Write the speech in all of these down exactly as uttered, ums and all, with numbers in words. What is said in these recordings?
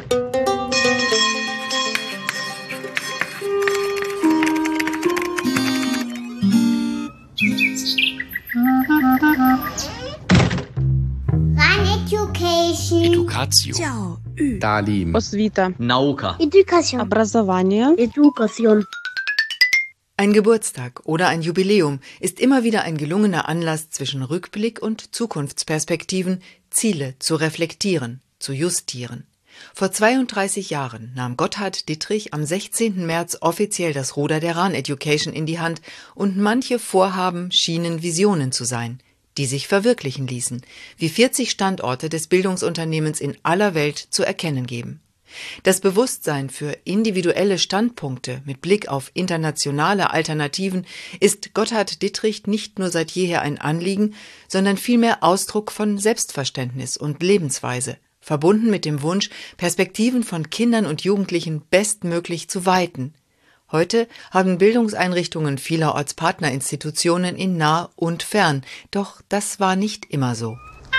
Education. Talim. Osvita. Nauka. Education. Образование. Education. Ein Geburtstag oder ein Jubiläum ist immer wieder ein gelungener Anlass, zwischen Rückblick und Zukunftsperspektiven Ziele zu reflektieren, zu justieren. Vor zweiunddreißig Jahren nahm Gotthard Dittrich am sechzehnten März offiziell das Ruder der Rahn Education in die Hand und manche Vorhaben schienen Visionen zu sein, die sich verwirklichen ließen, wie vierzig Standorte des Bildungsunternehmens in aller Welt zu erkennen geben. Das Bewusstsein für individuelle Standpunkte mit Blick auf internationale Alternativen ist Gotthard Dittrich nicht nur seit jeher ein Anliegen, sondern vielmehr Ausdruck von Selbstverständnis und Lebensweise, verbunden mit dem Wunsch, Perspektiven von Kindern und Jugendlichen bestmöglich zu weiten. Heute haben Bildungseinrichtungen vielerorts Partnerinstitutionen in nah und fern, doch das war nicht immer so.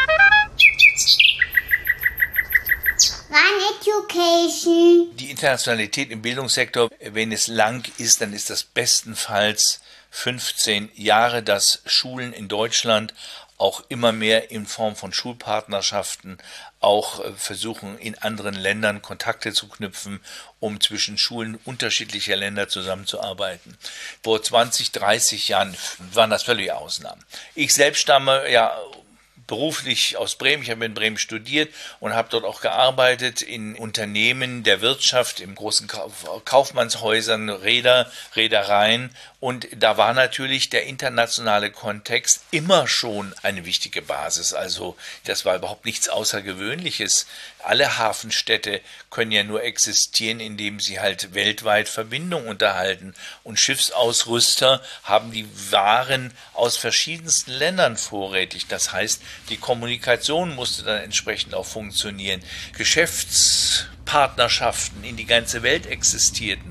Rahn Education. Die Internationalität im Bildungssektor, wenn es lang ist, dann ist das bestenfalls fünfzehn Jahre, dass Schulen in Deutschland auch immer mehr in Form von Schulpartnerschaften auch versuchen, in anderen Ländern Kontakte zu knüpfen, um zwischen Schulen unterschiedlicher Länder zusammenzuarbeiten. Vor zwanzig, dreißig Jahren waren das völlige Ausnahmen. Ich selbst stamme ja beruflich aus Bremen. Ich habe in Bremen studiert und habe dort auch gearbeitet in Unternehmen der Wirtschaft, in großen Kaufmannshäusern, Reeder, Reedereien. Und da war natürlich der internationale Kontext immer schon eine wichtige Basis. Also das war überhaupt nichts Außergewöhnliches. Alle Hafenstädte können ja nur existieren, indem sie halt weltweit Verbindungen unterhalten. Und Schiffsausrüster haben die Waren aus verschiedensten Ländern vorrätig. Das heißt, die Kommunikation musste dann entsprechend auch funktionieren. Geschäftspartnerschaften in die ganze Welt existierten.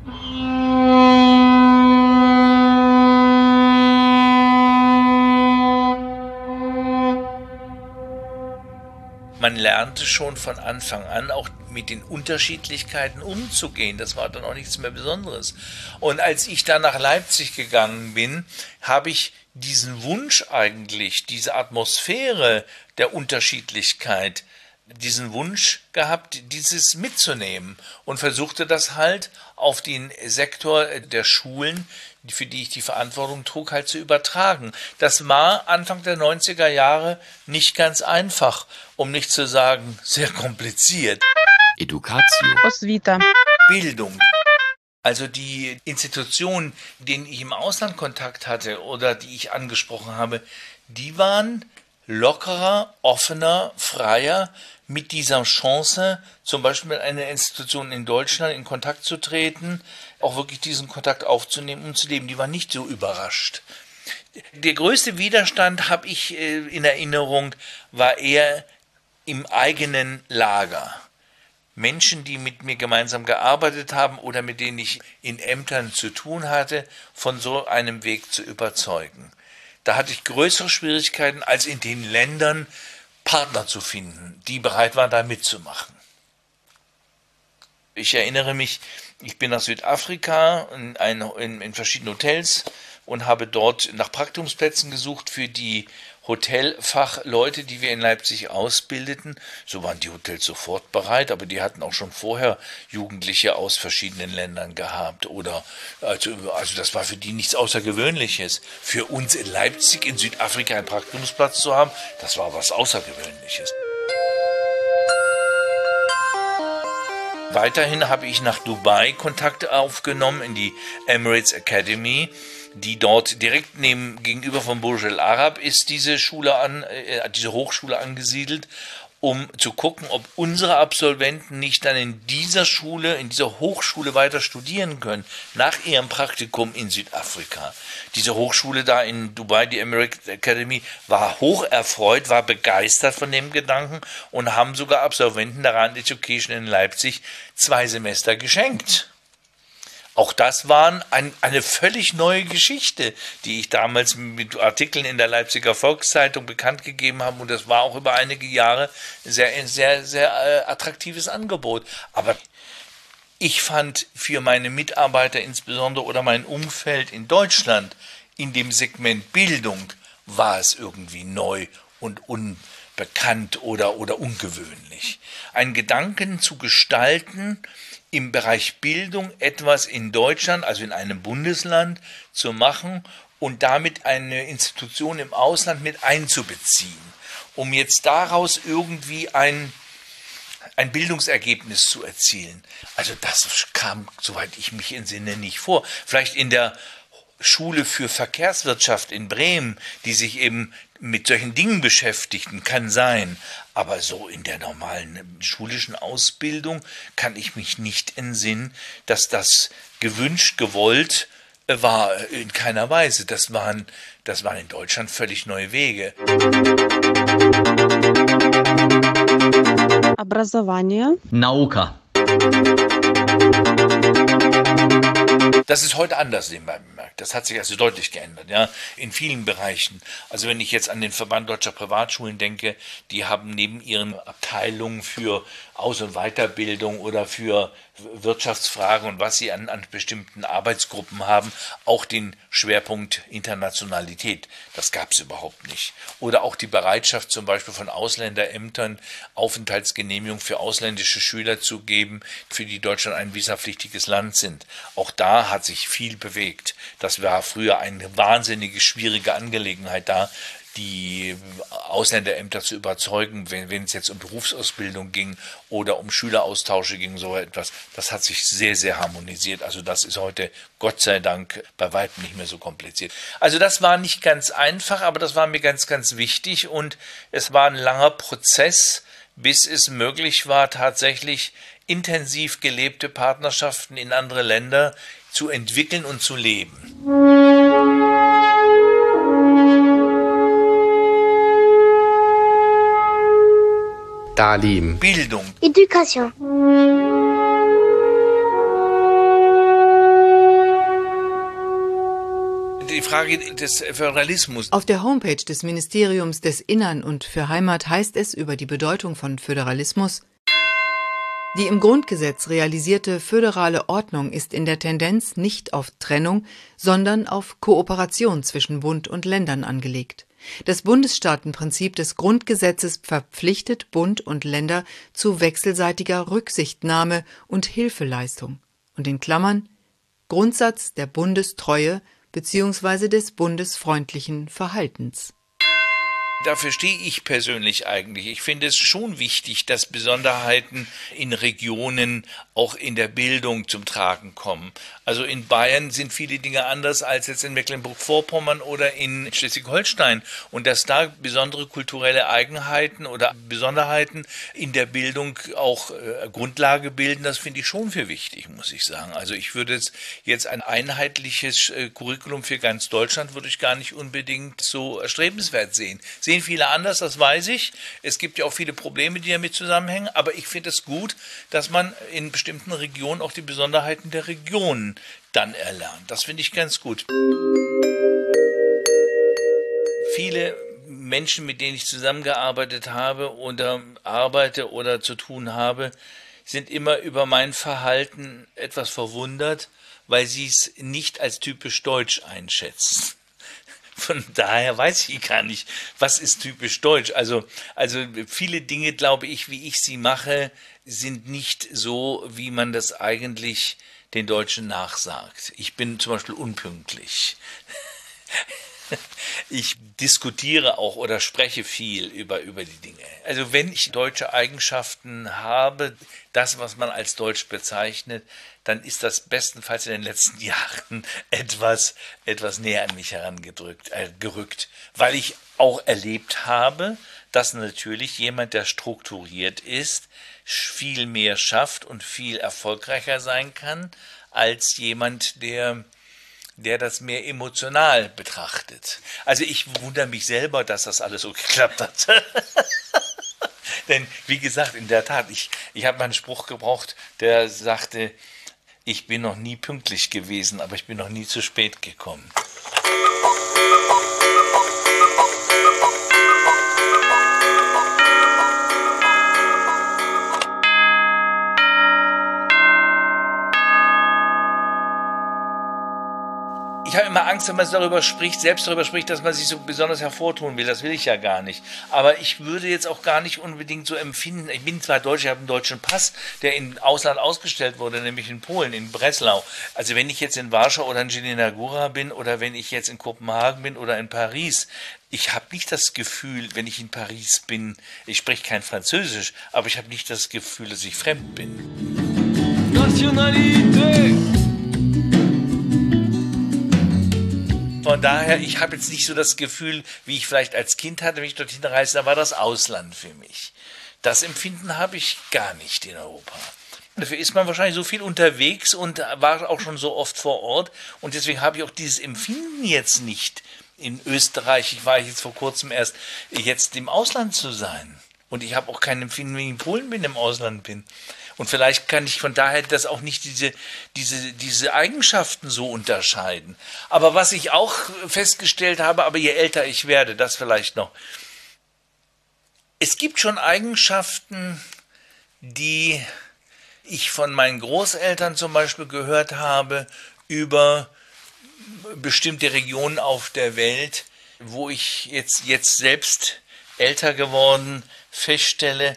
Man lernte schon von Anfang an auch mit den Unterschiedlichkeiten umzugehen. Das war dann auch nichts mehr Besonderes. Und als ich dann nach Leipzig gegangen bin, habe ich diesen Wunsch eigentlich, diese Atmosphäre der Unterschiedlichkeit, diesen Wunsch gehabt, dieses mitzunehmen und versuchte das halt auf den Sektor der Schulen, für die ich die Verantwortung trug, halt zu übertragen. Das war Anfang der neunziger Jahre nicht ganz einfach, um nicht zu sagen, sehr kompliziert. Education. Osvita. Bildung. Also die Institutionen, denen ich im Ausland Kontakt hatte oder die ich angesprochen habe, die waren lockerer, offener, freier mit dieser Chance, zum Beispiel mit einer Institution in Deutschland in Kontakt zu treten, auch wirklich diesen Kontakt aufzunehmen und zu leben. Die waren nicht so überrascht. Der größte Widerstand, habe ich in Erinnerung, war eher im eigenen Lager. Menschen, die mit mir gemeinsam gearbeitet haben oder mit denen ich in Ämtern zu tun hatte, von so einem Weg zu überzeugen. Da hatte ich größere Schwierigkeiten, als in den Ländern Partner zu finden, die bereit waren, da mitzumachen. Ich erinnere mich, ich bin nach Südafrika in, ein, in, in verschiedene Hotels und habe dort nach Praktikumsplätzen gesucht für die Hotelfachleute, die wir in Leipzig ausbildeten. So waren die Hotels sofort bereit, aber die hatten auch schon vorher Jugendliche aus verschiedenen Ländern gehabt. Oder also, also das war für die nichts Außergewöhnliches. Für uns in Leipzig, in Südafrika einen Praktikumsplatz zu haben, das war was Außergewöhnliches. Weiterhin habe ich nach Dubai Kontakte aufgenommen in die Emirates Academy, die dort direkt neben, gegenüber von Burj Al Arab ist diese Schule an, äh, diese Hochschule angesiedelt, um zu gucken, ob unsere Absolventen nicht dann in dieser Schule, in dieser Hochschule weiter studieren können, nach ihrem Praktikum in Südafrika. Diese Hochschule da in Dubai, die Emirates Academy, war hoch erfreut, war begeistert von dem Gedanken und haben sogar Absolventen der Rahn Education in Leipzig zwei Semester geschenkt. Auch das war ein, eine völlig neue Geschichte, die ich damals mit Artikeln in der Leipziger Volkszeitung bekannt gegeben habe. Und das war auch über einige Jahre sehr, sehr, sehr äh, attraktives Angebot. Aber ich fand für meine Mitarbeiter insbesondere oder mein Umfeld in Deutschland in dem Segment Bildung war es irgendwie neu und unbekannt oder, oder ungewöhnlich. Einen Gedanken zu gestalten, im Bereich Bildung etwas in Deutschland, also in einem Bundesland, zu machen und damit eine Institution im Ausland mit einzubeziehen, um jetzt daraus irgendwie ein, ein Bildungsergebnis zu erzielen. Also das kam, soweit ich mich entsinne, nicht vor. Vielleicht in der Schule für Verkehrswirtschaft in Bremen, die sich eben mit solchen Dingen beschäftigten, kann sein. Aber so in der normalen schulischen Ausbildung kann ich mich nicht entsinnen, dass das gewünscht, gewollt war, in keiner Weise. Das waren, das waren in Deutschland völlig neue Wege. Образование. Nauka. Das ist heute anders nebenbei bemerkt. Das hat sich also deutlich geändert, ja, in vielen Bereichen. Also wenn ich jetzt an den Verband Deutscher Privatschulen denke, die haben neben ihren Abteilungen für Aus- und Weiterbildung oder für Wirtschaftsfragen und was sie an, an bestimmten Arbeitsgruppen haben, auch den Schwerpunkt Internationalität. Das gab es überhaupt nicht. Oder auch die Bereitschaft zum Beispiel von Ausländerämtern, Aufenthaltsgenehmigung für ausländische Schüler zu geben, für die Deutschland ein visapflichtiges Land sind. Auch da hat sich viel bewegt. Das war früher eine wahnsinnige, schwierige Angelegenheit da, die Ausländerämter zu überzeugen, wenn, wenn es jetzt um Berufsausbildung ging oder um Schüleraustausche ging, so etwas. Das hat sich sehr, sehr harmonisiert. Also das ist heute, Gott sei Dank, bei weitem nicht mehr so kompliziert. Also das war nicht ganz einfach, aber das war mir ganz, ganz wichtig und es war ein langer Prozess, bis es möglich war, tatsächlich intensiv gelebte Partnerschaften in andere Länder zu entwickeln und zu leben. Talim. Bildung. Éducation. Die Frage des Föderalismus. Auf der Homepage des Ministeriums des Innern und für Heimat heißt es über die Bedeutung von Föderalismus: Die im Grundgesetz realisierte föderale Ordnung ist in der Tendenz nicht auf Trennung, sondern auf Kooperation zwischen Bund und Ländern angelegt. Das Bundesstaatenprinzip des Grundgesetzes verpflichtet Bund und Länder zu wechselseitiger Rücksichtnahme und Hilfeleistung und in Klammern Grundsatz der Bundestreue bzw. des bundesfreundlichen Verhaltens. Dafür stehe ich persönlich eigentlich. Ich finde es schon wichtig, dass Besonderheiten in Regionen auch in der Bildung zum Tragen kommen. Also in Bayern sind viele Dinge anders als jetzt in Mecklenburg-Vorpommern oder in Schleswig-Holstein. Und dass da besondere kulturelle Eigenheiten oder Besonderheiten in der Bildung auch äh, Grundlage bilden, das finde ich schon für wichtig, muss ich sagen. Also ich würde jetzt, jetzt ein einheitliches äh, Curriculum für ganz Deutschland würde ich gar nicht unbedingt so erstrebenswert sehen. Sehen viele anders, das weiß ich. Es gibt ja auch viele Probleme, die damit zusammenhängen, aber ich finde es gut, dass man in bestimmten Regionen auch die Besonderheiten der Regionen dann erlernt. Das finde ich ganz gut. Viele Menschen, mit denen ich zusammengearbeitet habe oder arbeite oder zu tun habe, sind immer über mein Verhalten etwas verwundert, weil sie es nicht als typisch deutsch einschätzen. Von daher weiß ich gar nicht, was ist typisch deutsch. Also, also viele Dinge, glaube ich, wie ich sie mache, sind nicht so, wie man das eigentlich den Deutschen nachsagt. Ich bin zum Beispiel unpünktlich. Ich diskutiere auch oder spreche viel über, über die Dinge. Also wenn ich deutsche Eigenschaften habe, das, was man als deutsch bezeichnet, dann ist das bestenfalls in den letzten Jahren etwas, etwas näher an mich herangedrückt, äh, gerückt, weil ich auch erlebt habe, dass natürlich jemand, der strukturiert ist, viel mehr schafft und viel erfolgreicher sein kann, als jemand, der der das mehr emotional betrachtet. Also ich wundere mich selber, dass das alles so geklappt hat. Denn wie gesagt, in der Tat, ich, ich habe mal einen Spruch gebraucht, der sagte, Ich bin noch nie pünktlich gewesen, aber ich bin noch nie zu spät gekommen. Ich habe immer Angst, wenn man darüber spricht, selbst darüber spricht, dass man sich so besonders hervortun will. Das will ich ja gar nicht. Aber ich würde jetzt auch gar nicht unbedingt so empfinden. Ich bin zwar Deutscher, ich habe einen deutschen Pass, der im Ausland ausgestellt wurde, nämlich in Polen, in Breslau. Also wenn ich jetzt in Warschau oder in Jelenia Góra bin oder wenn ich jetzt in Kopenhagen bin oder in Paris, ich habe nicht das Gefühl, wenn ich in Paris bin, ich spreche kein Französisch, aber ich habe nicht das Gefühl, dass ich fremd bin. Nationalität! Von daher, ich habe jetzt nicht so das Gefühl, wie ich vielleicht als Kind hatte, wenn ich dorthin reiste, da war das Ausland für mich. Das Empfinden habe ich gar nicht in Europa. Dafür ist man wahrscheinlich so viel unterwegs und war auch schon so oft vor Ort. Und deswegen habe ich auch dieses Empfinden jetzt nicht in Österreich. Ich war jetzt vor kurzem erst, jetzt im Ausland zu sein. Und ich habe auch kein Empfinden, wenn ich in Polen bin, im Ausland bin. Und vielleicht kann ich von daher das auch nicht diese, diese, diese Eigenschaften so unterscheiden. Aber was ich auch festgestellt habe, aber je älter ich werde, das vielleicht noch. Es gibt schon Eigenschaften, die ich von meinen Großeltern zum Beispiel gehört habe, über bestimmte Regionen auf der Welt, wo ich jetzt, jetzt selbst älter geworden feststelle,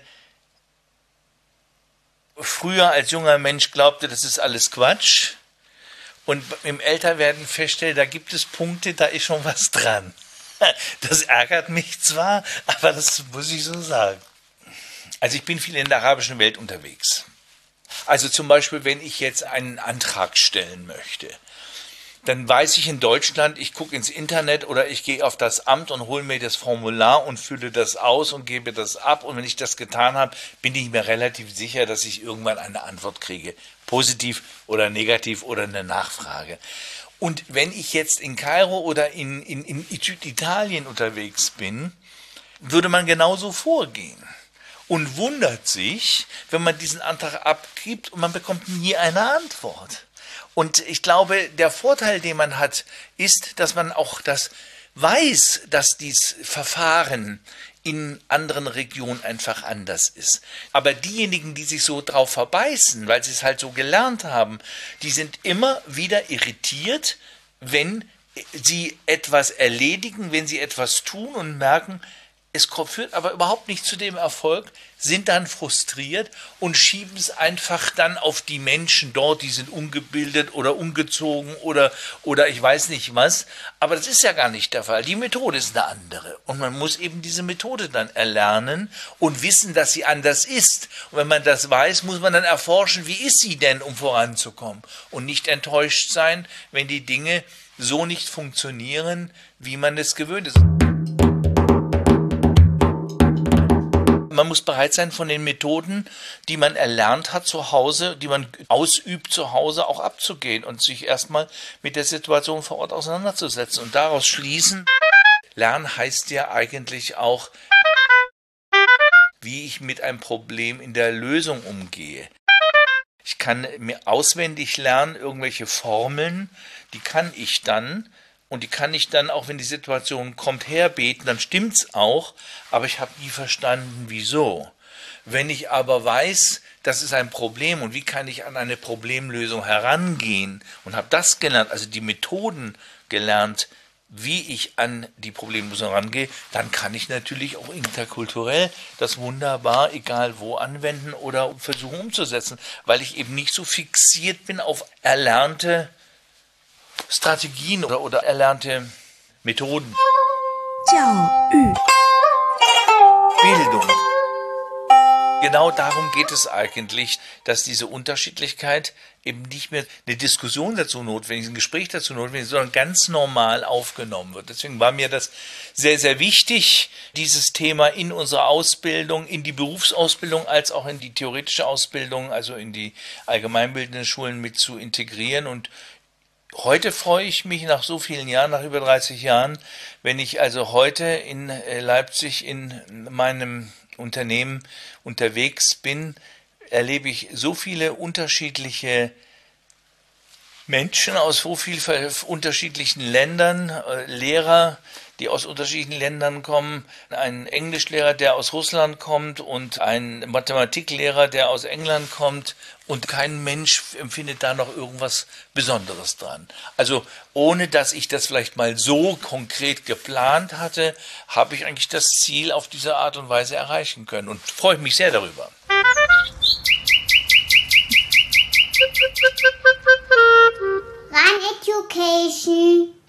früher als junger Mensch glaubte, das ist alles Quatsch und im Älterwerden feststelle, da gibt es Punkte, da ist schon was dran. Das ärgert mich zwar, aber das muss ich so sagen. Also ich bin viel in der arabischen Welt unterwegs. Also zum Beispiel, wenn ich jetzt einen Antrag stellen möchte, dann weiß ich in Deutschland, ich gucke ins Internet oder ich gehe auf das Amt und hole mir das Formular und fülle das aus und gebe das ab. Und wenn ich das getan habe, bin ich mir relativ sicher, dass ich irgendwann eine Antwort kriege. Positiv oder negativ oder eine Nachfrage. Und wenn ich jetzt in Kairo oder in, in, in Süditalien unterwegs bin, würde man genauso vorgehen. Und wundert sich, wenn man diesen Antrag abgibt und man bekommt nie eine Antwort. Und ich glaube, der Vorteil, den man hat, ist, dass man auch das weiß, dass dieses Verfahren in anderen Regionen einfach anders ist. Aber diejenigen, die sich so drauf verbeißen, weil sie es halt so gelernt haben, die sind immer wieder irritiert, wenn sie etwas erledigen, wenn sie etwas tun und merken, es führt aber überhaupt nicht zu dem Erfolg, sind dann frustriert und schieben es einfach dann auf die Menschen dort, die sind ungebildet oder ungezogen oder, oder ich weiß nicht was. Aber das ist ja gar nicht der Fall. Die Methode ist eine andere. Und man muss eben diese Methode dann erlernen und wissen, dass sie anders ist. Und wenn man das weiß, muss man dann erforschen, wie ist sie denn, um voranzukommen. Und nicht enttäuscht sein, wenn die Dinge so nicht funktionieren, wie man es gewöhnt ist. Man muss bereit sein, von den Methoden, die man erlernt hat zu Hause, die man ausübt zu Hause, auch abzugehen und sich erstmal mit der Situation vor Ort auseinanderzusetzen und daraus schließen. Lernen heißt ja eigentlich auch, wie ich mit einem Problem in der Lösung umgehe. Ich kann mir auswendig lernen, irgendwelche Formeln, die kann ich dann und die kann ich dann, auch wenn die Situation kommt, herbeten, dann stimmt's auch, aber ich habe nie verstanden, wieso. Wenn ich aber weiß, das ist ein Problem und wie kann ich an eine Problemlösung herangehen und habe das gelernt, also die Methoden gelernt, wie ich an die Problemlösung rangehe, dann kann ich natürlich auch interkulturell das wunderbar, egal wo, anwenden oder versuchen umzusetzen, weil ich eben nicht so fixiert bin auf erlernte Strategien oder, oder erlernte Methoden. Bildung. Genau darum geht es eigentlich, dass diese Unterschiedlichkeit eben nicht mehr eine Diskussion dazu notwendig ist, ein Gespräch dazu notwendig ist, sondern ganz normal aufgenommen wird. Deswegen war mir das sehr, sehr wichtig, dieses Thema in unsere Ausbildung, in die Berufsausbildung als auch in die theoretische Ausbildung, also in die allgemeinbildenden Schulen mit zu integrieren. Und heute freue ich mich nach so vielen Jahren, nach über dreißig Jahren, wenn ich also heute in Leipzig in meinem Unternehmen unterwegs bin, erlebe ich so viele unterschiedliche Menschen aus so vielen unterschiedlichen Ländern, äh, Lehrer, die aus unterschiedlichen Ländern kommen, ein Englischlehrer, der aus Russland kommt und ein Mathematiklehrer, der aus England kommt, und kein Mensch empfindet da noch irgendwas Besonderes dran. Also ohne dass ich das vielleicht mal so konkret geplant hatte, habe ich eigentlich das Ziel auf diese Art und Weise erreichen können und freue mich sehr darüber. Run Education.